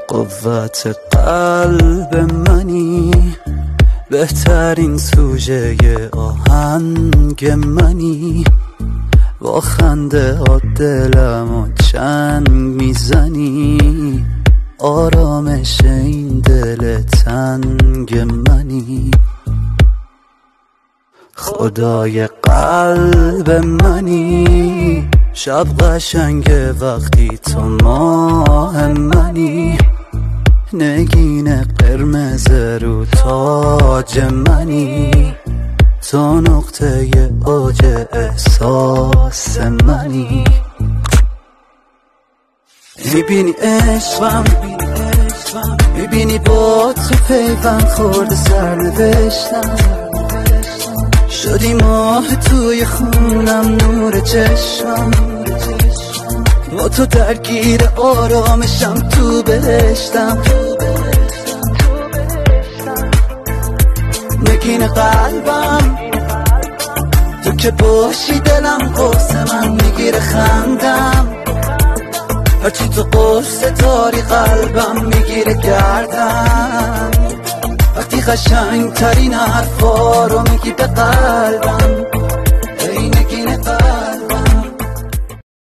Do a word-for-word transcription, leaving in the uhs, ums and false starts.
قوت قلب منی، بهترین سوژه آهنگ منی، با خنده ها دلمو چنگ میزنی، آرامش این دل تنگ منی. خدای قلب منی، شب قشنگه وقتی تو ماه منی، نگین قرمز رو تاج منی، تو نقطه اوج احساس منی. میبینی عشقم، میبینی با تو پیوند خورده سرنوشتم، شدی ماه توی خونم نور چشمم، با تو درگیر آرامشم تو بهشتم، نگین قلبم تو که باشی دلم قرص من میگیره خندم، هرچی تو قرص داری قلبم میگیره گردم، وقتی قشنگ ترین حرفا رو میگی به قلبم.